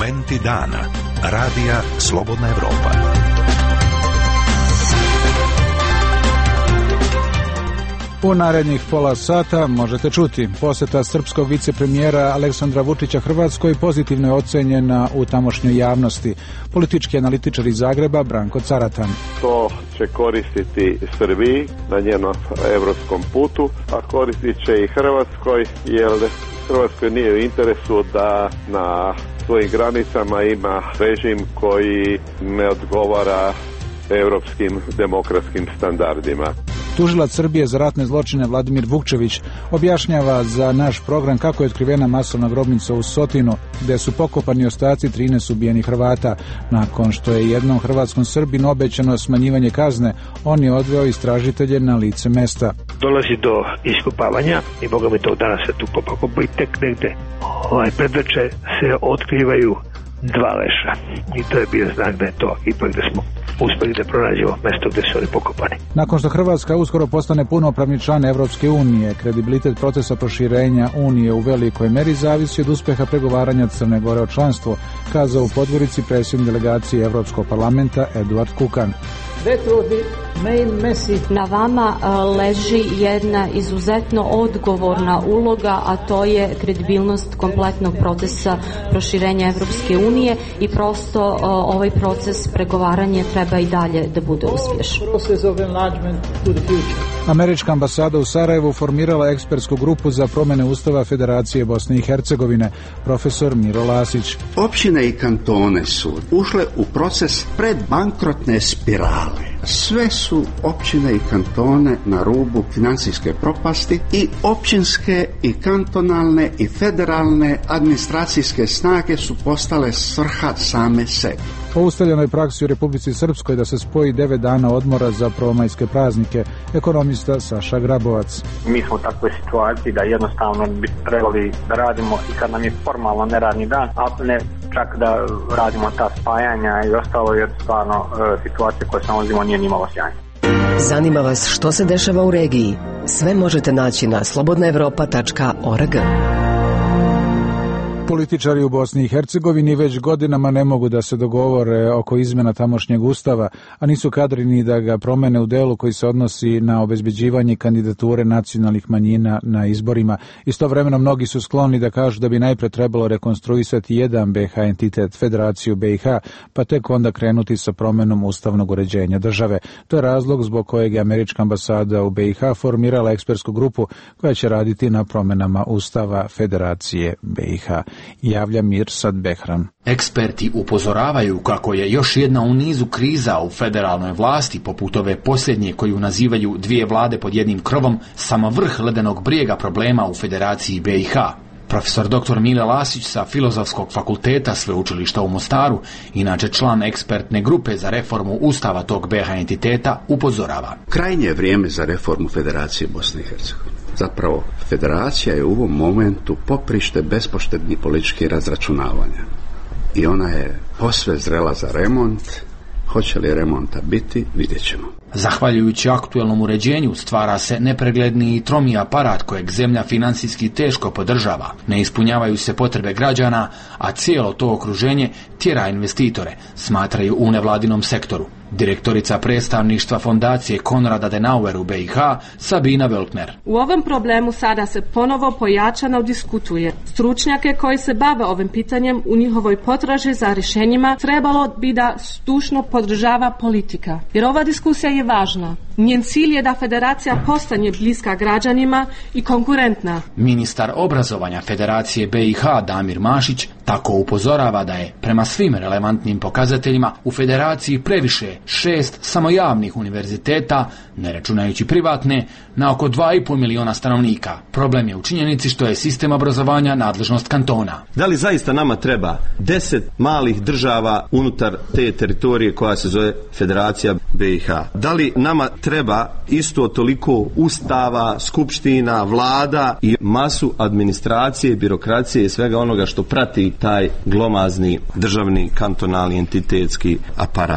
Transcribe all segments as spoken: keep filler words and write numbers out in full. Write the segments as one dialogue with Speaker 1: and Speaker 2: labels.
Speaker 1: Akcenti dana. Radija Slobodna Evropa.
Speaker 2: U narednih pola sata možete čuti posjeta srpskog vicepremijera Aleksandra Vučića Hrvatskoj pozitivno je ocenjena u tamošnjoj javnosti. Politički analitičar iz Zagreba Branko Caratan.
Speaker 3: To će koristiti Srbiji na njenom evropskom putu, a koristit će i Hrvatskoj, jer Hrvatskoj nije u interesu da na svojim granicama ima režim koji ne odgovara evropskim demokratskim standardima.
Speaker 2: Tužilac Srbije za ratne zločine Vladimir Vukčević objašnjava za naš program kako je otkrivena masovna grobnica u Sotinu, gde su pokopani ostaci trinaest ubijenih Hrvata. Nakon što je jednom hrvatskom Srbinu obećano smanjivanje kazne, on je odveo istražitelje na lice mesta.
Speaker 4: Dolazi do iskopavanja i Boga mi to danas se tu pokopa i tek negde ovaj predveče se otkrivaju dva leša. I to je bio znak da je to ipak da smo uspeli da pronađemo mesto gde su oni pokopani.
Speaker 2: Nakon što Hrvatska uskoro postane punopravni član Evropske unije, kredibilitet procesa proširenja Unije u velikoj meri zavisi od uspeha pregovaranja Crne Gore o članstvu, kazao u Podgorici predsjednik delegacije Evropskog parlamenta Eduard Kukan.
Speaker 5: Na vama leži jedna izuzetno odgovorna uloga, a to je kredibilnost kompletnog procesa proširenja Evropske unije i prosto ovaj proces pregovaranja treba i dalje da bude uspješan.
Speaker 2: Američka ambasada u Sarajevu formirala ekspertsku grupu za promjene Ustava Federacije Bosne i Hercegovine, profesor Miro Lasić.
Speaker 6: Općine i kantone su ušle u proces predbankrotne spirale. Sve su općine i kantone na rubu financijske propasti i općinske i kantonalne i federalne administracijske snage su postale svrha same sebi.
Speaker 2: Po ustaljenoj praksi u Republici Srpskoj da se spoji devet dana odmora za prvomajske praznike, ekonomista Saša Grabovac.
Speaker 7: Mi smo u takvoj situaciji da jednostavno bi trebali da radimo i kad nam je formalno neradni dan, a ne čak da radimo ta spajanja i ostalo, jer stvarno e, situacija koja se nalazimo nije nimalo sjajna.
Speaker 8: Zanima vas što se dešava u regiji? Sve možete naći na slobodna evropa tačka org.
Speaker 2: Političari u Bosni i Hercegovini već godinama ne mogu da se dogovore oko izmjena tamošnjeg ustava, a nisu kadri ni da ga promene u delu koji se odnosi na obezbeđivanje kandidature nacionalnih manjina na izborima. Istovremeno mnogi su skloni da kažu da bi najpre trebalo rekonstruisati jedan be ha entitet, Federaciju be i ha, pa tek onda krenuti sa promenom ustavnog uređenja države. To je razlog zbog kojeg je američka ambasada u be i ha formirala ekspertsku grupu koja će raditi na promenama ustava Federacije be i ha. Javlja Mirsad Behram.
Speaker 9: Eksperti upozoravaju kako je još jedna u nizu kriza u federalnoj vlasti, poput ove posljednje koju nazivaju dvije vlade pod jednim krovom, samo vrh ledenog brijega problema u Federaciji be i ha. Profesor doktor Mile Lasić sa Filozofskog fakulteta Sveučilišta u Mostaru, inače član ekspertne grupe za reformu ustava tog be ha entiteta, upozorava.
Speaker 6: Krajnje je vrijeme za reformu Federacije Bosne i Hercegovine. Zapravo, federacija je u ovom momentu poprište bespoštednih političkih razračunavanja. I ona je posve zrela za remont. Hoće li remonta biti, vidjet ćemo.
Speaker 9: Zahvaljujući aktuelnom uređenju stvara se nepregledni i tromi aparat kojeg zemlja financijski teško podržava. Ne ispunjavaju se potrebe građana, a cijelo to okruženje tjera investitore, smatraju u nevladinom sektoru. Direktorica predstavništva fondacije Konrad Adenauer u be i ha, Sabina Weltner.
Speaker 10: U ovom problemu sada se ponovo pojačano diskutuje. Stručnjake koji se bave ovim pitanjem u njihovoj potraži za rješenjima trebalo bi da stušno podržava politika. Jer ova diskusija je važna. Njen cilj je da federacija postane bliska građanima i konkurentna.
Speaker 9: Ministar obrazovanja Federacije be i ha Damir Mašić tako upozorava da je prema svim relevantnim pokazateljima u federaciji previše šest samo javnih univerziteta, ne računajući privatne, na oko dva i pol miliona stanovnika. Problem je u činjenici što je sistem obrazovanja nadležnost kantona.
Speaker 11: Da li zaista nama treba deset malih država unutar te teritorije koja se zove Federacija be i ha? Da li nama treba isto toliko ustava, skupština, vlada i masu administracije, birokracije i svega onoga što prati taj glomazni državni kantonalni entitetski aparat?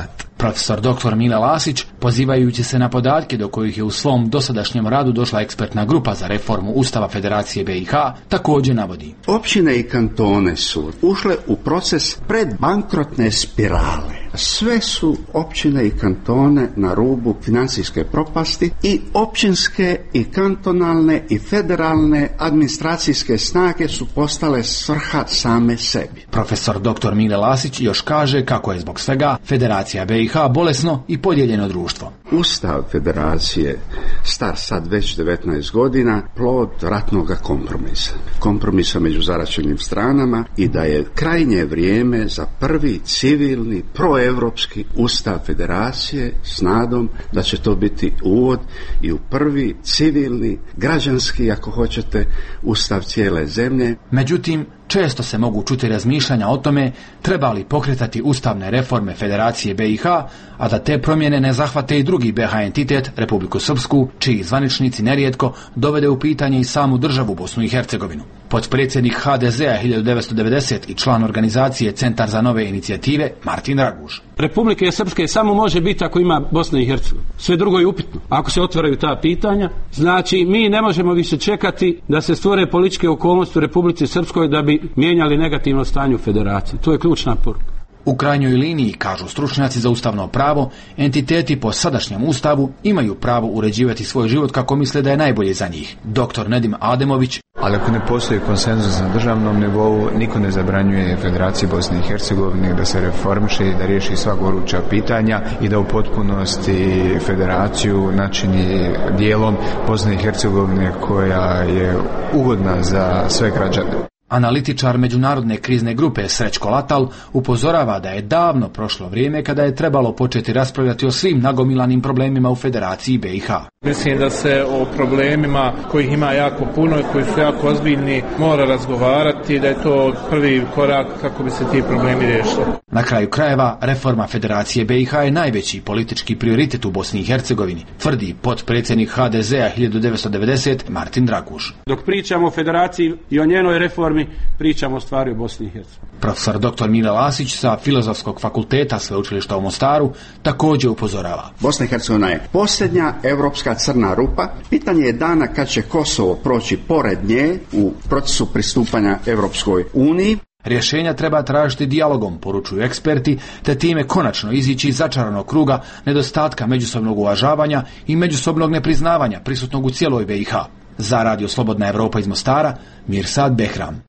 Speaker 9: Profesor doktor Mile Lasić, pozivajući se na podatke do kojih je u svom dosadašnjem radu došla ekspertna grupa za reformu Ustava Federacije B i H, također navodi.
Speaker 6: Općine i kantone su ušle u proces predbankrotne spirale. Sve su općine i kantone na rubu financijske propasti i općinske i kantonalne i federalne administracijske snage su postale svrha same sebi.
Speaker 9: Profesor doktor Mile Lasić još kaže kako je zbog svega Federacija B i H bolesno i podijeljeno društvo.
Speaker 6: Ustav Federacije, star sad već devetnaest godina, plod ratnog kompromisa. Kompromisa među zaraćenim stranama i da je krajnje vrijeme za prvi civilni proevropski Ustav Federacije s nadom da će to biti uvod i u prvi civilni, građanski, ako hoćete, Ustav cijele zemlje.
Speaker 9: Međutim, često se mogu čuti razmišljanja o tome treba li pokretati ustavne reforme Federacije B i H, a da te promjene ne zahvate i drugi B H entitet, Republiku Srpsku, čiji zvaničnici nerijetko dovede u pitanje i samu državu Bosnu i Hercegovinu. Potpredsjednik H D Z-a hiljadu devetsto devedeset i član organizacije Centar za nove inicijative Martin Draguž.
Speaker 12: Republike Srpske samo može biti ako ima Bosna i Hercegovina. Sve drugo je upitno. Ako se otvaraju ta pitanja, znači mi ne možemo više čekati da se stvore političke okolnosti u Republici Srpskoj da bi mijenjali negativno stanje u federaciji. To je ključna poruka.
Speaker 9: U krajnjoj liniji, kažu stručnjaci za ustavno pravo, entiteti po sadašnjem ustavu imaju pravo uređivati svoj život kako misle da je najbolje za njih. doktor Nedim Ademović.
Speaker 13: Ali ako ne postoji konsenzus na državnom nivou, niko ne zabranjuje Federaciji Bosne i Hercegovine da se reformiše i da riješi sva goruća pitanja i da u potpunosti federaciju načini dijelom Bosne i Hercegovine koja je ugodna za sve građane.
Speaker 9: Analitičar međunarodne krizne grupe Srećko Latal upozorava da je davno prošlo vrijeme kada je trebalo početi raspravljati o svim nagomilanim problemima u Federaciji B i H.
Speaker 14: Mislim da se o problemima kojih ima jako puno i koji su jako ozbiljni mora razgovarati, da je to prvi korak kako bi se ti problemi riješili.
Speaker 9: Na kraju krajeva, reforma Federacije B i H je najveći politički prioritet u Bosni i Hercegovini, tvrdi potpredsjednik H D Z-a hiljadu devetsto devedeset Martin Draguž.
Speaker 12: Dok pričamo o Federaciji i o njenoj reformi, pričamo o stvari u Bosni i Hercegovini.
Speaker 9: Profesor doktor Mile Lasić sa Filozofskog fakulteta Sveučilišta u Mostaru također upozorava.
Speaker 6: Bosna i Hercegovina je posljednja europska crna rupa. Pitanje je dana kad će Kosovo proći pored nje u procesu pristupanja Europskoj uniji.
Speaker 9: Rješenja treba tražiti dijalogom, poručuju eksperti, te time konačno izići iz začaranog kruga nedostatka međusobnog uvažavanja i međusobnog nepriznavanja prisutnog u cijeloj B i H. Za Radio Slobodna Evropa iz Mostara, Mirsad Behram.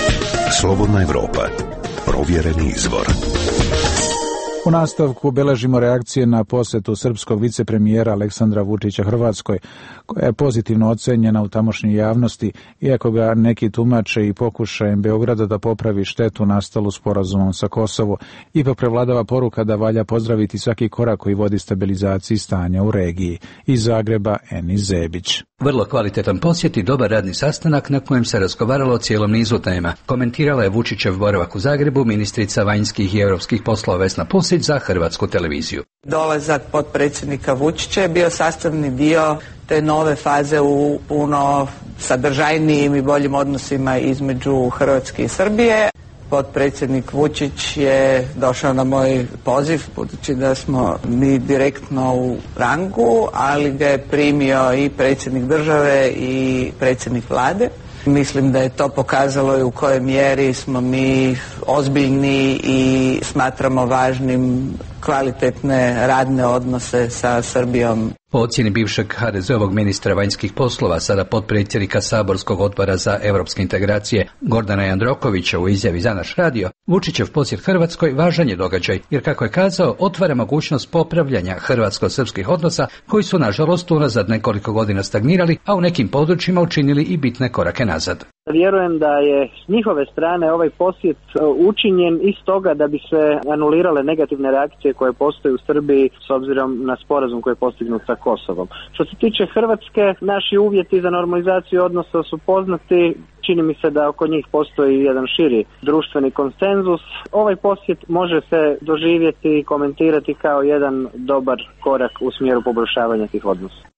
Speaker 1: Slobodna Evropa. Provjereni izvor.
Speaker 2: U nastavku beležimo reakcije na posjetu srpskog vicepremijera Aleksandra Vučića Hrvatskoj, koja je pozitivno ocenjena u tamošnjoj javnosti, iako ga neki tumače i pokušajem Beograda da popravi štetu nastalu sporazumom sa Kosovo. Ipak prevladava poruka da valja pozdraviti svaki korak koji vodi stabilizaciji stanja u regiji. Iz Zagreba, Enis Zebić.
Speaker 15: Vrlo kvalitetan posjet i dobar radni sastanak na kojem se razgovaralo o cijelom nizu tema. Komentirala je Vučićev boravak u Zagrebu ministrica vanjskih i europskih poslova Vesna Pusić za Hrvatsku televiziju.
Speaker 16: Dolazak potpredsjednika Vučića je bio sastavni dio te nove faze u puno sadržajnijim i boljim odnosima između Hrvatske i Srbije. Potpredsjednik Vučić je došao na moj poziv, budući da smo mi direktno u rangu, ali ga je primio i predsjednik države i predsjednik vlade. Mislim da je to pokazalo i u kojoj mjeri smo mi ozbiljni i smatramo važnim kvalitetne radne odnose sa Srbijom.
Speaker 15: Po ocjeni bivšeg ha de zeovog ministra vanjskih poslova, sada potpredsjednika Saborskog odbora za europske integracije Gordana Jandrokovića u izjavi za naš radio, Vučićev posjet Hrvatskoj važan je događaj, jer kako je kazao, otvara mogućnost popravljanja hrvatsko-srpskih odnosa koji su nažalost unazad nekoliko godina stagnirali, a u nekim područjima učinili i bitne korake nazad.
Speaker 17: Vjerujem da je s njihove strane ovaj posjet učinjen iz toga da bi se anulirale negativne reakcije koje postoje u Srbiji s obzirom na sporazum koji je postignut sa Kosovom. Što se tiče Hrvatske, naši uvjeti za normalizaciju odnosa su poznati. Čini mi se da oko njih postoji jedan širi društveni konsenzus. Ovaj posjet može se doživjeti i komentirati kao jedan dobar korak u smjeru poboljšavanja tih odnosa.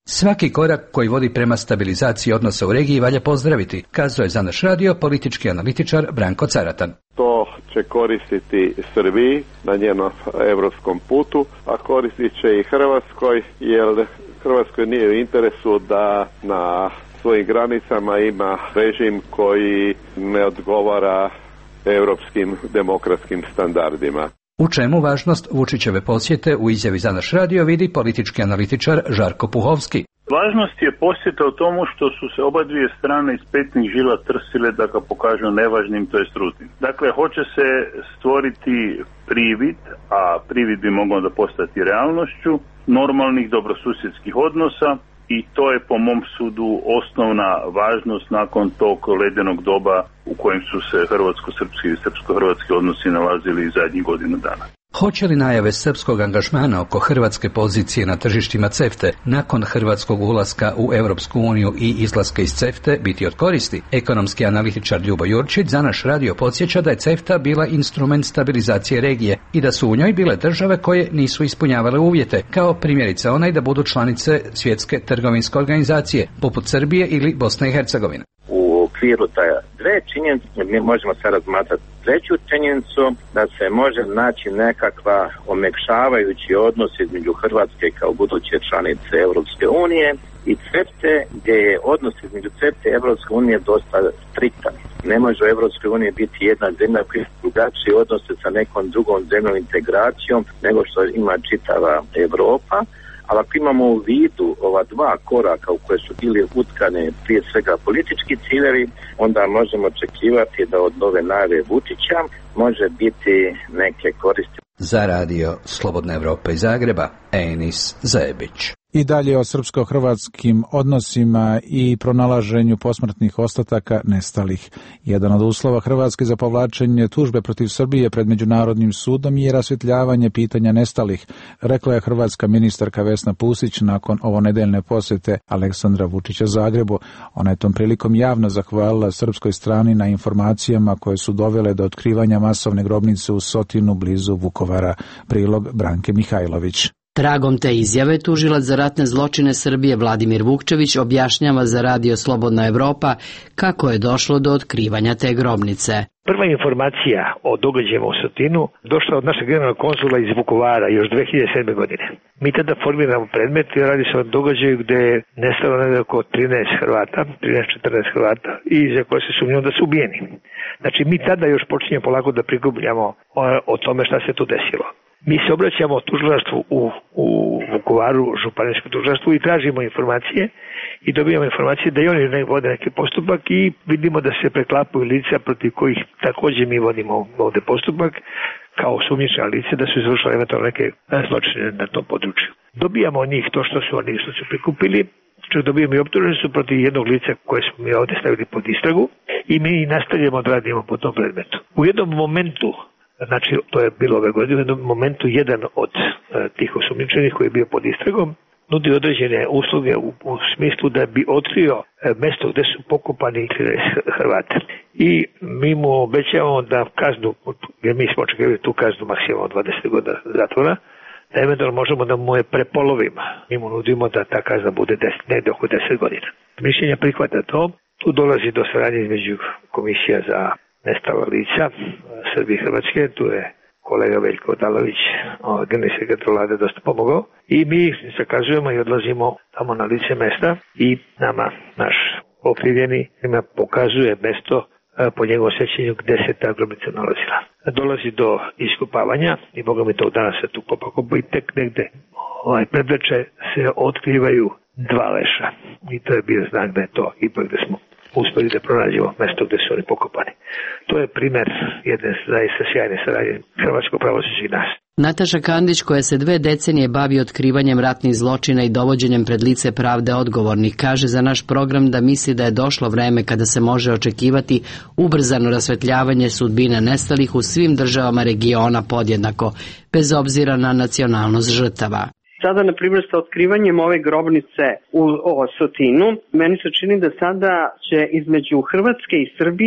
Speaker 15: Svaki korak koji vodi prema stabilizaciji odnosa u regiji valja pozdraviti, kazao je za naš radio politički analitičar Branko Caratan.
Speaker 3: To će koristiti Srbiji na njenom evropskom putu, a koristit će i Hrvatskoj, jer Hrvatskoj nije u interesu da na svojim granicama ima režim koji ne odgovara europskim demokratskim standardima.
Speaker 15: U čemu važnost Vučićeve posjete u izjavi za naš radio vidi politički analitičar Žarko Puhovski.
Speaker 18: Važnost je posjeta u tomu što su se oba dvije strane iz petnih žila trsile da ga pokažu nevažnim, to jest ružnim. Dakle, hoće se stvoriti privid, a privid bi mogao da postati realnošću, normalnih dobrosusjedskih odnosa i to je po mom sudu osnovna važnost nakon tog ledenog doba u kojem su se hrvatsko-srpski i srpsko-hrvatski odnosi nalazili zadnjih godinu dana.
Speaker 15: Hoće li najave srpskog angažmana oko hrvatske pozicije na tržištima CEFTA nakon hrvatskog ulaska u Europsku uniju i izlaska iz CEFTA biti od koristi? Ekonomski analitičar Ljubo Jurčić za naš radio podsjeća da je CEFTA bila instrument stabilizacije regije i da su u njoj bile države koje nisu ispunjavale uvjete, kao primjerice onaj da budu članice Svjetske trgovinske organizacije, poput Srbije ili Bosne i Hercegovine.
Speaker 19: U okviru ta dve činjenice mi možemo sad razmatrati treću činjenicu da se može naći nekakva omekšavajući odnos između Hrvatske kao buduće članice Europske unije i CEFTA, gdje je odnos između CEFTA i Europske unije dosta striktan. Ne može u Europskoj uniji biti jedna zemlja koja ima drugačije odnose sa nekom drugom zemljom integracijom nego što ima čitava Europa. Ali ako imamo u vidu ova dva koraka u koje su bili utkane prije svega politički ciljevi, onda možemo očekivati da od nove najave Vučića može biti neke koristi.
Speaker 15: Za radio Slobodna Evropa iz Zagreba, Enis Zajebić.
Speaker 2: I dalje o srpsko-hrvatskim odnosima i pronalaženju posmrtnih ostataka nestalih. Jedan od uslova Hrvatske za povlačenje tužbe protiv Srbije pred Međunarodnim sudom je rasvjetljavanje pitanja nestalih, rekla je hrvatska ministarka Vesna Pusić nakon ovonedeljne posjete Aleksandra Vučića Zagrebu. Ona je tom prilikom javno zahvalila srpskoj strani na informacijama koje su dovele do otkrivanja masovne grobnice u Sotinu blizu Vukovara. Prilog Branke Mihajlović.
Speaker 20: Tragom te izjave tužilac za ratne zločine Srbije Vladimir Vukčević objašnjava za radio Slobodna Evropa kako je došlo do otkrivanja te grobnice.
Speaker 4: Prva informacija o događajima u Sotinu došla od našeg generalnog konzula iz Vukovara još dve hiljade sedme. godine. Mi tada formiramo predmet i radi se o događaju gde je nestalo negdje oko trinaest Hrvata, trinaest četrnaest Hrvata i za koje se sumnjamo da su ubijeni. Znači mi tada još počinjemo polako da prikupljamo o, o tome šta se tu desilo. Mi se obraćamo tužilaštvu u, u Vukovaru, županijskom tužilaštvu i tražimo informacije i dobijamo informacije da i oni ne vode neki postupak i vidimo da se preklapaju lica protiv kojih također mi vodimo ovdje postupak kao sumnjična lica da su izvršili eventualno neke zločine na tom području. Dobijamo od njih to što su oni što su prikupili, čak dobijamo i optužnicu protiv jednog lica koje smo mi ovdje stavili pod istragu i mi nastavljamo da radimo po tom predmetu. U jednom momentu, znači to je bilo ove godine, u jednom momentu jedan od e, tih osumnjičenih koji je bio pod istragom nudi određene usluge u, u smislu da bi otkrio e, mesto gdje su pokopani Hrvati. I mi mu obećavamo da kaznu, jer mi smo očekivali tu kaznu maksimalno dvadeset godina zatvora, da eventualno možemo da mu je prepolovimo. Mi mu nudimo da ta kazna bude deset, negdje oko deset godina. Mišljenja prihvata to. Tu dolazi do saradnje između komisija za nestala lica Srbije i Hrvatske, tu je kolega Veljko Odalović, generalni sekretar vlade, dosta pomogao i mi zakazujemo i odlazimo tamo na lice mesta i nama naš okrivljeni ima pokazuje mesto po njegovom sećanju gde se ta grobnica nalazila. Dolazi do iskopavanja i Boga mi tog danas se tu kopako i tek negde ovaj, predveče se otkrivaju dva leša i to je bio znak da je to ipak da smo uspeli da pronađemo mesto gde su oni pokopani. To je primer jedne zaista sjajne saradnje hrvatskog pravosuđa i nas.
Speaker 20: Nataša Kandić, koja se dve decenije bavi otkrivanjem ratnih zločina i dovođenjem pred lice pravde odgovornih, kaže za naš program da misli da je došlo vreme kada se može očekivati ubrzano rasvetljavanje sudbine nestalih u svim državama regiona podjednako, bez obzira na nacionalnost žrtava.
Speaker 21: Sada, na primjer, sa otkrivanjem ove grobnice u o, Sotinu, meni se čini da sada će između Hrvatske i Srbije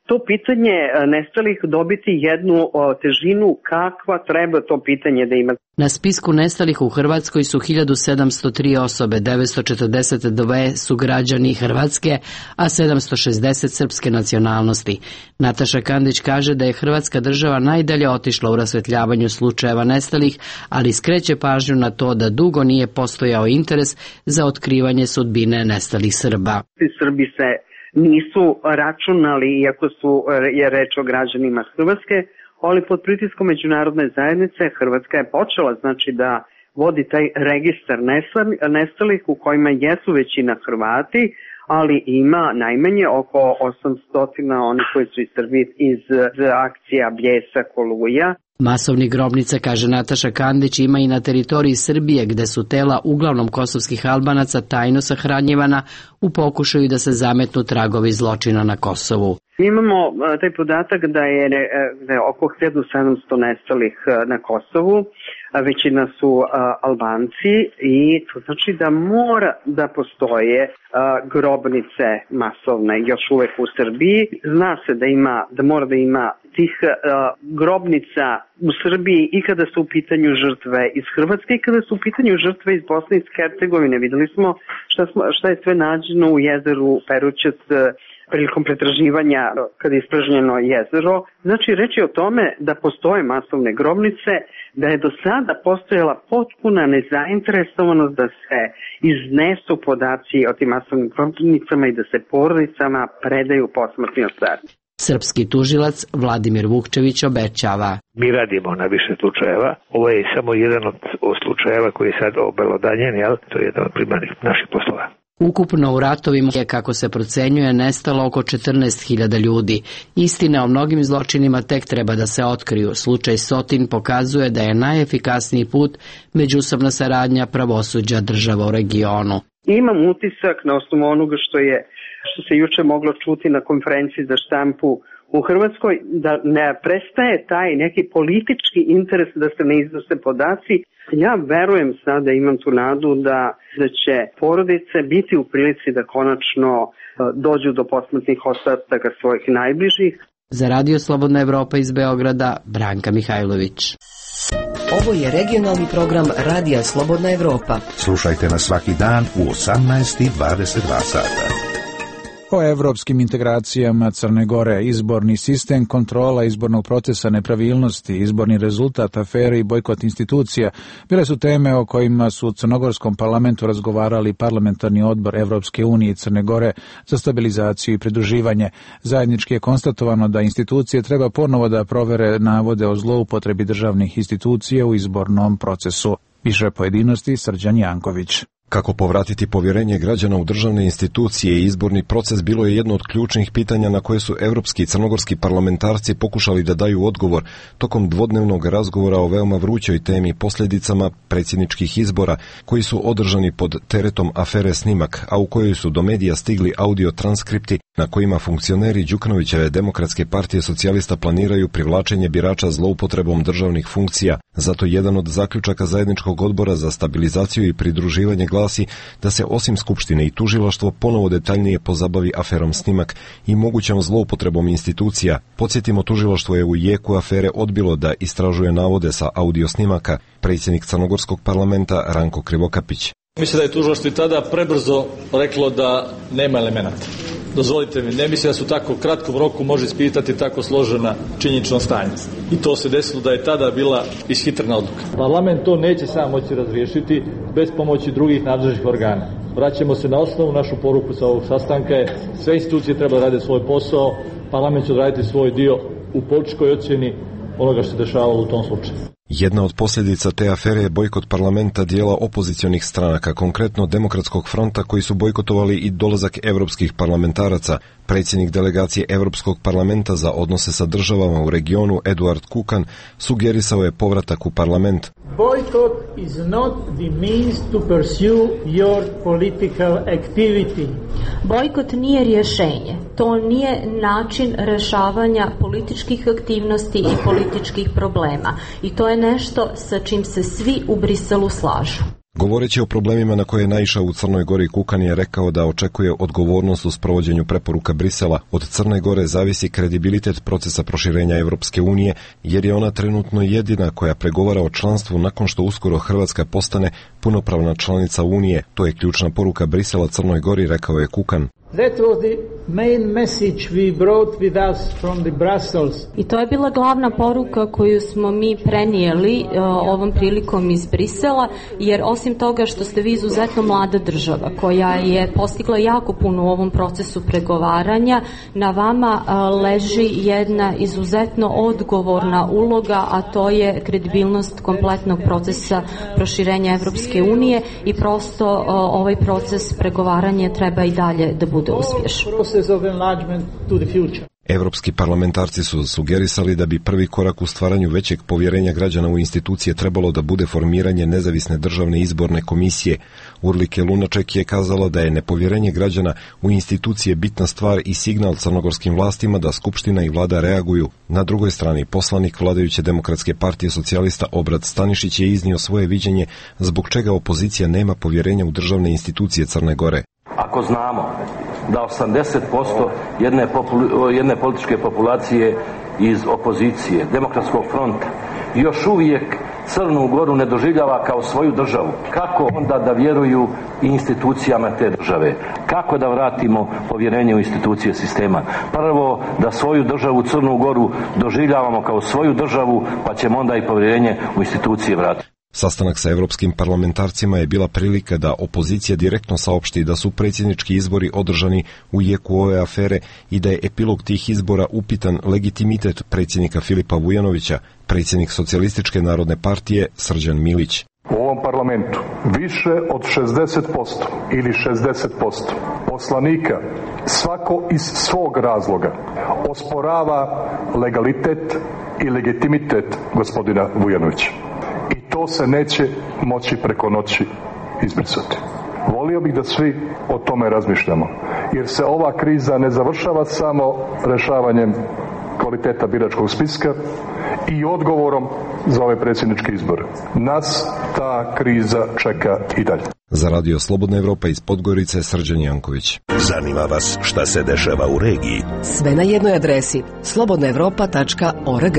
Speaker 21: to pitanje nestalih dobiti jednu težinu kakva treba to pitanje da ima.
Speaker 20: Na spisku nestalih u Hrvatskoj su hiljadu sedamsto tri osobe, devetsto četrdeset dve su građani Hrvatske, a sedamsto šezdeset srpske nacionalnosti. Nataša Kandić kaže da je Hrvatska država najdalje otišla u rasvetljavanju slučajeva nestalih, ali skreće pažnju na to da dugo nije postojao interes za otkrivanje sudbine nestalih Srba.
Speaker 21: Srbi se nisu računali, iako su je reč o građanima Hrvatske, ali pod pritiskom međunarodne zajednice Hrvatska je počela znači da vodi taj registar nestalih u kojima jesu većina Hrvati, ali ima najmanje oko osamsto oni koji su iz Srbije iz akcija Bljesak, Oluja.
Speaker 20: Masovnih grobnica, kaže Nataša Kandić, ima i na teritoriji Srbije, gde su tela uglavnom kosovskih Albanaca tajno sahranjivana u pokušaju da se zametnu tragovi zločina na Kosovu.
Speaker 21: Imamo taj podatak da je, da je oko hiljadu sedamsto nestalih na Kosovu, većina su Albanci i to znači da mora da postoje grobnice masovne još uvek u Srbiji. Zna se da ima, da mora da ima tih grobnica u Srbiji i kada su u pitanju žrtve iz Hrvatske i kada su u pitanju žrtve iz Bosne i Hercegovine. Videli smo šta, smo, šta je sve nađeno u jezeru Perućac prilikom pretraživanja kada je ispražnjeno jezero. Znači, reč je o tome da postoje masovne grobnice, da je do sada postojala potpuna nezainteresovanost da se iznesu podaci o tim masovnim grobnicama i da se porodicama predaju posmrtni ostaci.
Speaker 20: Srpski tužilac Vladimir Vukčević obećava.
Speaker 4: Mi radimo na više slučajeva. Ovo je samo jedan od slučajeva koji je sad obelodanjen, jel? To je jedan od primarnih naših poslova.
Speaker 20: Ukupno u ratovima je, kako se procenjuje, nestalo oko četrnaest hiljada ljudi. Istina o mnogim zločinima tek treba da se otkriju. Slučaj Sotin pokazuje da je najefikasniji put međusobna saradnja pravosuđa država u regionu.
Speaker 21: Imam utisak na osnovu onoga što je što se juče moglo čuti na konferenciji za štampu u Hrvatskoj, da ne prestaje taj neki politički interes da se ne iznose podaci. Ja verujem sad da imam tu nadu da, da će porodice biti u prilici da konačno dođu do posmrtnih ostataka svojih najbližih.
Speaker 20: Za Radio Slobodna Evropa iz Beograda, Branka Mihajlović.
Speaker 8: Ovo je regionalni program Radija Slobodna Evropa.
Speaker 1: Slušajte nas svaki dan u osamnaest i dvadeset dva sata.
Speaker 2: O evropskim integracijama Crne Gore, izborni sistem, kontrola izbornog procesa, nepravilnosti, izborni rezultat, afere i bojkot institucija bile su teme o kojima su u crnogorskom parlamentu razgovarali parlamentarni odbor Evropske unije i Crne Gore za stabilizaciju i pridruživanje. Zajednički je konstatovano da institucije treba ponovo da provere navode o zloupotrebi državnih institucija u izbornom procesu. Više pojedinosti Srđan Janković.
Speaker 5: Kako povratiti povjerenje građana u državne institucije i izborni proces bilo je jedno od ključnih pitanja na koje su evropski i crnogorski parlamentarci pokušali da daju odgovor tokom dvodnevnog razgovora o veoma vrućoj temi posljedicama predsjedničkih izbora koji su održani pod teretom afere Snimak, a u kojoj su do medija stigli audio transkripti na kojima funkcioneri Đukanovićeve Demokratske partije socijalista planiraju privlačenje birača zloupotrebom državnih funkcija. Zato jedan od zaključaka zajedničkog odbora za stabilizaciju i pridruživanje glasi da se osim Skupštine i tužilaštvo ponovo detaljnije pozabavi aferom Snimak i mogućom zloupotrebom institucija. Podsjetimo, tužilaštvo je u jeku afere odbilo da istražuje navode sa audio snimaka. Predsjednik crnogorskog parlamenta Ranko Krivokapić.
Speaker 22: Mislim da je tužilaštvo i tada prebrzo reklo da nema elemenata. Dozvolite mi, ne mislim da su tako kratkom roku može ispitati tako složena činjenično stanje. I to se desilo da je tada bila ishitrena odluka. Parlament to neće sam moći razriješiti bez pomoći drugih nadležnih organa. Vraćamo se na osnovu, našu poruku sa ovog sastanka je sve institucije treba da rade svoj posao, parlament će odraditi svoj dio u političkoj ocjeni onoga što se dešavalo u tom slučaju.
Speaker 5: Jedna od posljedica te afere je bojkot parlamenta dijela opozicionih stranaka, konkretno Demokratskog fronta, koji su bojkotovali i dolazak evropskih parlamentaraca. Predsjednik delegacije Evropskog parlamenta za odnose sa državama u regionu Eduard Kukan sugerisao je povratak u parlament.
Speaker 23: Boycott is not the means to pursue your political activity.
Speaker 24: Bojkot nije rješenje. To nije način rješavanja političkih aktivnosti i političkih problema. I to je nešto sa čim se svi u Briselu slažu.
Speaker 5: Govoreći o problemima na koje je naišao u Crnoj Gori, Kukan je rekao da očekuje odgovornost u sprovođenju preporuka Brisela. Od Crne Gore zavisi kredibilitet procesa proširenja Evropske unije, jer je ona trenutno jedina koja pregovara o članstvu nakon što uskoro Hrvatska postane punopravna članica Unije. To je ključna poruka Brisela Crnoj Gori, rekao je Kukan.
Speaker 23: That was the main message we brought with us from the Brussels.
Speaker 24: I to je bila glavna poruka koju smo mi prenijeli uh, ovom prilikom iz Brisela, jer osim toga što ste vi izuzetno mlada država koja je postigla jako puno u ovom procesu pregovaranja, na vama uh, leži jedna izuzetno odgovorna uloga, a to je kredibilnost kompletnog procesa proširenja Evropske unije i prosto uh, ovaj proces pregovaranja treba i dalje da bude uspješan.
Speaker 5: Evropski parlamentarci su sugerisali da bi prvi korak u stvaranju većeg povjerenja građana u institucije trebalo da bude formiranje nezavisne državne izborne komisije. Urlike Lunaček je kazala da je nepovjerenje građana u institucije bitna stvar i signal crnogorskim vlastima da Skupština i vlada reaguju. Na drugoj strani, poslanik vladajuće Demokratske partije socijalista Obrad Stanišić je iznio svoje viđenje zbog čega opozicija nema povjerenja u državne institucije Crne Gore.
Speaker 7: Ako znamo da osamdeset posto jedne, popul- jedne političke populacije iz opozicije, Demokratskog fronta, još uvijek Crnu Goru ne doživljava kao svoju državu, kako onda da vjeruju institucijama te države? Kako da vratimo povjerenje u institucije sistema? Prvo, da svoju državu Crnu Goru doživljavamo kao svoju državu, pa ćemo onda i povjerenje u institucije vratiti.
Speaker 5: Sastanak sa evropskim parlamentarcima je bila prilika da opozicija direktno saopšti da su predsjednički izbori održani u jeku ove afere i da je epilog tih izbora upitan legitimitet predsjednika Filipa Vujanovića, predsjednik Socijalističke narodne partije Srđan Milić.
Speaker 10: U ovom parlamentu više od šezdeset posto ili šezdeset posto poslanika svako iz svog razloga osporava legalitet i legitimitet gospodina Vujanovića. I to se neće moći preko noći izbrisati. Volio bih da svi o tome razmišljamo, jer se ova kriza ne završava samo rešavanjem kvaliteta biračkog spiska i odgovorom za ove predsjedničke izbore. Nas ta kriza čeka i dalje.
Speaker 5: Za Radio Slobodna Evropa iz Podgorice, Srđan Janković.
Speaker 1: Zanima vas šta se dešava u regiji?
Speaker 8: Sve na jednoj adresi slobodna evropa tačka org.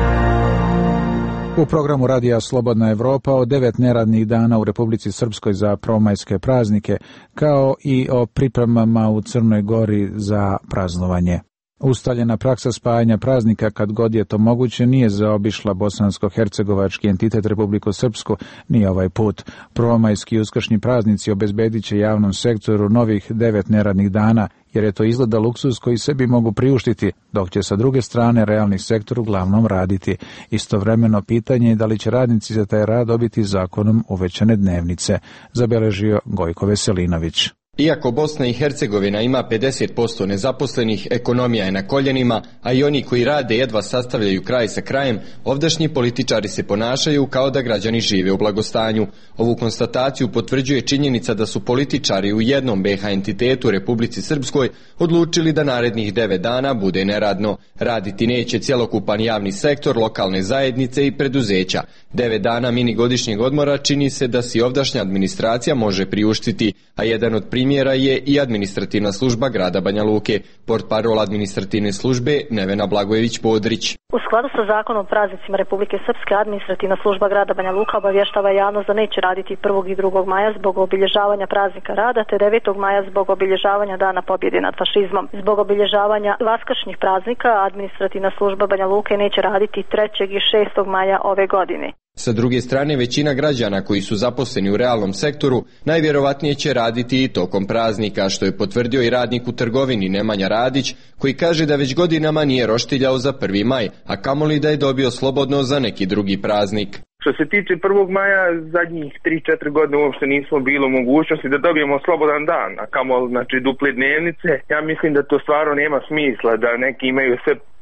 Speaker 2: U programu Radija Slobodna Evropa o devet neradnih dana u Republici Srpskoj za promajske praznike, kao i o pripremama u Crnoj Gori za praznovanje. Ustaljena praksa spajanja praznika kad god je to moguće nije zaobišla bosansko-hercegovački entitet Republiku Srpsku ni ovaj put. Prvomajski uskršnji praznici obezbedit će javnom sektoru novih devet neradnih dana, jer je to izgleda luksuz koji sebi mogu priuštiti, dok će sa druge strane realni sektor uglavnom raditi. Istovremeno pitanje je da li će radnici za taj rad dobiti zakonom uvećane dnevnice, zabeležio Gojko Veselinović.
Speaker 11: Iako Bosna i Hercegovina ima pedeset posto nezaposlenih, ekonomija je na koljenima, a i oni koji rade jedva sastavljaju kraj sa krajem, ovdašnji političari se ponašaju kao da građani žive u blagostanju. Ovu konstataciju potvrđuje činjenica da su političari u jednom be ha entitetu Republici Srpskoj odlučili da narednih devet dana bude neradno. Raditi neće cjelokupan javni sektor, lokalne zajednice i preduzeća. Devet dana mini godišnjeg odmora čini se da si ovdašnja administracija može priuštiti, a jedan od primjera je i administrativna služba grada Banja Luke. Portparol administrativne službe Nevena Blagojević-Podrić.
Speaker 13: U skladu sa zakonom o praznicima Republike Srpske, administrativna služba grada Banja Luka obavještava javnost da neće raditi prvog i drugog maja zbog obilježavanja praznika rada, te devetog maja zbog obilježavanja Dana pobjede nad fašizmom. Zbog obilježavanja vaskršnjih praznika, administrativna služba Banja Luke neće raditi trećeg i šestog maja ove godine.
Speaker 11: Sa druge strane, većina građana koji su zaposleni u realnom sektoru najvjerovatnije će raditi i tokom praznika, što je potvrdio i radnik u trgovini Nemanja Radić, koji kaže da već godinama nije roštiljao za prvi maj, a kamoli da je dobio slobodno za neki drugi praznik.
Speaker 25: Što se tiče prvog maja, zadnjih tri četiri godine uopšte nismo bilo mogućnosti da dobijemo slobodan dan, a kamoli znači duple dnevnice. Ja mislim da to stvarno nema smisla, da neki imaju sve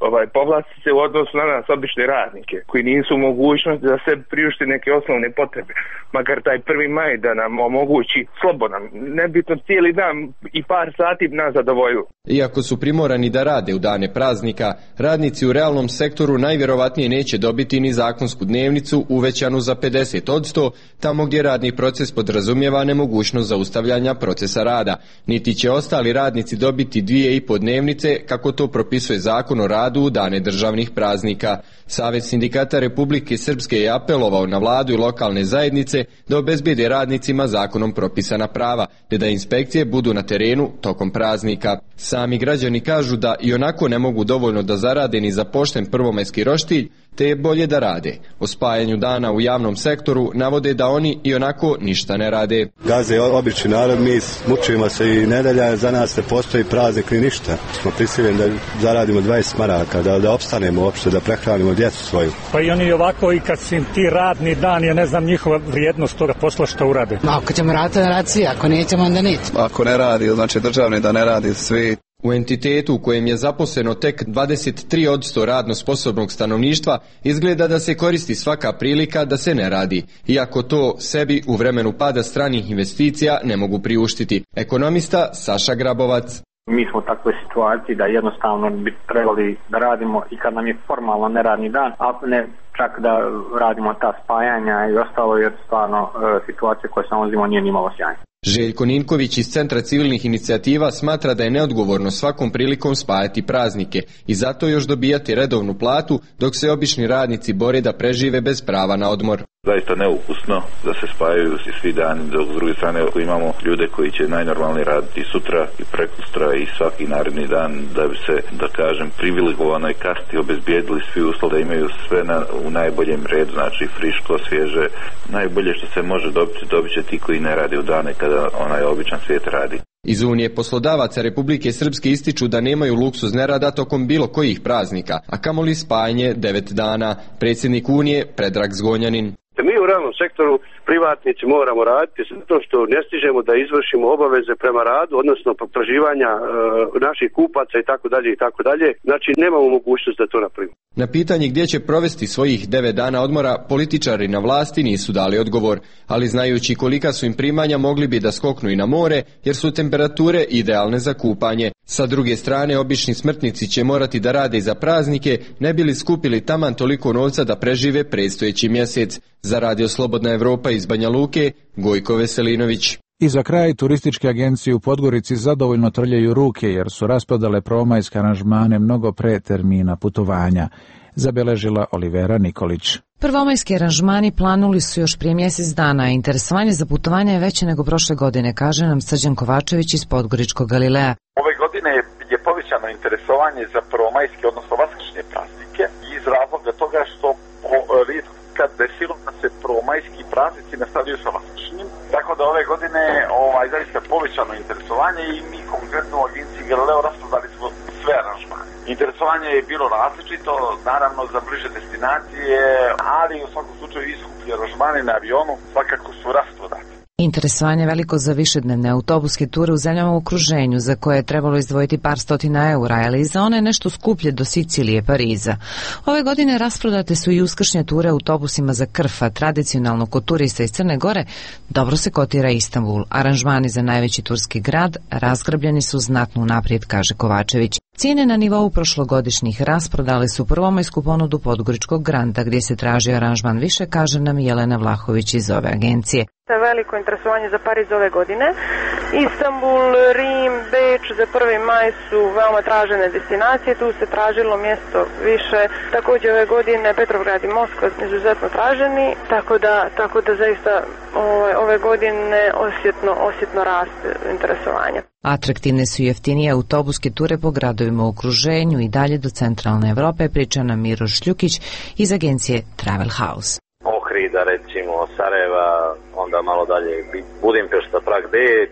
Speaker 25: ovaj, povlastice u odnosu na nas obične radnike koji nisu u mogućnosti da se priušti neke osnovne potrebe. Makar taj prvi maj da nam omogući slobodan, nebitno cijeli dan i par sati nas zadovolju.
Speaker 11: Iako su primorani da rade u dane praznika, radnici u realnom sektoru najvjerovatnije neće dobiti ni zakonsku dnevnicu uvećanu za pedeset posto, tamo gdje radni proces podrazumijeva nemogućnost zaustavljanja procesa rada, niti će ostali radnici dobiti dvije i po dnevnice kako to propisuje Zakon o radu u dane državnih praznika. Savez sindikata Republike Srpske je apelovao na vladu i lokalne zajednice da obezbijede radnicima zakonom propisana prava, te da inspekcije budu na terenu tokom praznika. Sami građani kažu da i onako ne mogu dovoljno da zarade ni za pošten prvomajski roštilj, te je bolje da rade. O spajanju dana u javnom sektoru navode da oni i onako ništa ne rade.
Speaker 6: Gaze obični narod, mi mučimo se i nedelja, za nas ne postoji praznik ni ništa. Smo prisiljeni da zaradimo dvadeset maraka, da, da opstanemo uopšte, da prehranimo djecu svoju.
Speaker 9: Pa i oni ovako i kad su im ti radni dan, ja ne znam njihova vrijednost toga posla što urade.
Speaker 12: Ma, ako ćemo raditi, rad svi, ako nećemo, onda nećemo.
Speaker 14: Ako ne radi, znači državni da ne radi svi.
Speaker 11: U entitetu u kojem je zaposleno tek dvadeset tri posto radno sposobnog stanovništva izgleda da se koristi svaka prilika da se ne radi, iako to sebi u vremenu pada stranih investicija ne mogu priuštiti. Ekonomista Saša Grabovac.
Speaker 16: Mi smo u takvoj situaciji da jednostavno bi trebali da radimo i kad nam je formalno neradni dan, a ne čak da radimo ta spajanja i ostalo, jer stvarno e, situacija koja se nalazimo nije ni malo sjajna.
Speaker 11: Željko Ninković iz Centra civilnih inicijativa smatra da je neodgovorno svakom prilikom spajati praznike i zato još dobijati redovnu platu dok se obični radnici bore da prežive bez prava na odmor.
Speaker 26: Zaista neukusno da se spajaju svi dani, dok s druge strane imamo ljude koji će najnormalnije raditi sutra i prekustra i svaki naredni dan, da bi se, da kažem, privilegovanoj kasti obezbijedili svi uslovi da imaju sve na, u najboljem redu, znači friško, svježe. Najbolje što se može dobiti, dobit će ti koji ne radi u dane kada onaj običan svijet radi.
Speaker 11: Iz Unije poslodavaca Republike Srpske ističu da nemaju luksuz nerada tokom bilo kojih praznika, a kamoli spajanje devet dana. Predsjednik Unije Predrag Zgonjanin.
Speaker 27: Mi u realnom sektoru privatnici moramo raditi zato što ne stižemo da izvršimo obaveze prema radu, odnosno potraživanja e, naših kupaca i tako dalje i tako dalje. Znači nemamo mogućnost da to napravimo.
Speaker 11: Na pitanje gdje će provesti svojih devet dana odmora, političari na vlasti nisu dali odgovor, ali znajući kolika su im primanja mogli bi da skoknu i na more, jer su temperature idealne za kupanje. Sa druge strane, obični smrtnici će morati da rade i za praznike, ne bili skupili taman toliko novca da prežive predstojeći mjesec. Za Radio Slobodna Evropa iz Banja Luke, Gojko Veselinović.
Speaker 2: I za kraj, turističke agencije u Podgorici zadovoljno trljaju ruke jer su rasprodale prvomajske aranžmane mnogo pre termina putovanja, zabeležila Olivera Nikolić.
Speaker 28: Prvomajski aranžmani planuli su još prije mjesec dana, a interesovanje za putovanje je veće nego prošle godine, kaže nam Srđan Kovačević iz Podgoričkog Galilea.
Speaker 29: Ove godine je povećano interesovanje za prvomajske, odnosno vaskršnje praznike, iz razloga toga što rijetko kad desilo da se prvomajski praznici nastavljaju sa vaskršnjim. Tako da ove godine ovaj, zaista povećano interesovanje i mi konkretno u agenciji Galileo rasprodali smo sve aranžmane. Interesovanje je bilo različito, naravno za bliže destinacije, ali u svakom slučaju iskuplji aranžmani na avionu svakako su rasprodati.
Speaker 28: Interesovanje veliko za višednevne autobuske ture u zemljama u okruženju, za koje je trebalo izdvojiti par stotina eura, ali i za one nešto skuplje do Sicilije, Pariza. Ove godine rasprodate su i uskršnje ture autobusima za Krfa, tradicionalno kod turista iz Crne Gore, dobro se kotira Istanbul. Aranžmani za najveći turski grad razgrabljeni su znatno unaprijed, kaže Kovačević. Cijene na nivou prošlogodišnjih rasprodale su prvomajsku ponudu Podgoričkog Granda, gdje se traži aranžman više, kaže nam Jelena Vlahović iz ove agencije.
Speaker 30: Veliko interesovanje za Pariz ove godine. Istanbul, Rim, Beč za prvi maj su veoma tražene destinacije, tu se tražilo mjesto više. Također ove godine Petrovgrad i Moskva izuzetno traženi, tako da, tako da zaista ove, ove godine osjetno, osjetno raste interesovanja.
Speaker 28: Atraktivne su jeftinije autobuske ture po gradovima u okruženju i dalje do centralne Evrope, priča nam Miroš Šljukić iz agencije Travel House.
Speaker 31: Ohrida, recimo, Sarajeva, onda malo dalje Budimpešta, Prag, Beč,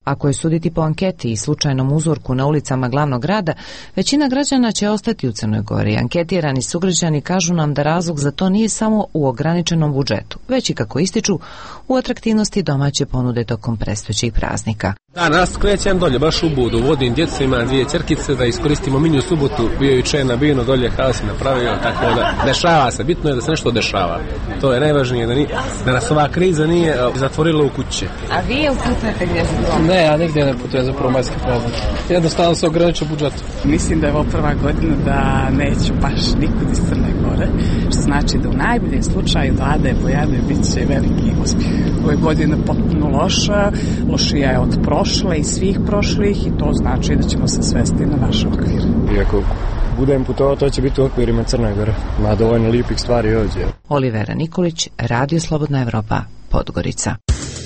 Speaker 28: Ako je suditi po anketi i slučajnom uzorku na ulicama glavnog grada, većina građana će ostati u Crnoj Gori. Anketirani sugrađani kažu nam da razlog za to nije samo u ograničenom budžetu, već i, kako ističu, u atraktivnosti domaće ponude tokom predstojećih praznika.
Speaker 3: Danas krećem dolje, baš u Budu, vodim djecu, imam dvije ćerkice, da iskoristimo minju subotu, bio je juče na binu, dolje haos se napravio, tako da dešava se, bitno je da se nešto dešava. To je najvažnije, da, ni, da nas ova kriza nije zatvorila u kuće.
Speaker 28: A vi je uputujete gdje se to?
Speaker 3: Ne, ja nigdje ne putujem za prvomajski praznik. Jednostavno se ograničio budžet.
Speaker 4: Mislim da je ovo prva godina da neću baš nikud iz Crne Gore, što znači da u najboljem slučaju vlada je pojavljuje, bit će veliki uspjeh. Ove godine je potpuno loša, lošija je od prošle i svih prošlih i to znači da ćemo se svesti na naš okvir.
Speaker 3: Iako budem putovao, to će biti u okvirima Crne Gore. Ima dovoljno lijepih stvari ovdje.
Speaker 28: Olivera Nikolić, Radio Slobodna Evropa, Podgorica.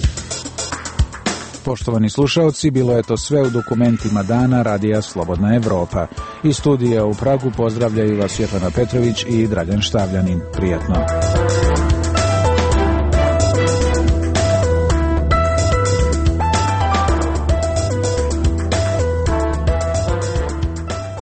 Speaker 2: Poštovani slušaoci, bilo je to sve u dokumentima dana Radija Slobodna Evropa. Iz studija u Pragu pozdravljaju vas Svetlana Petrović i Dragan Štavljanin. Prijatno.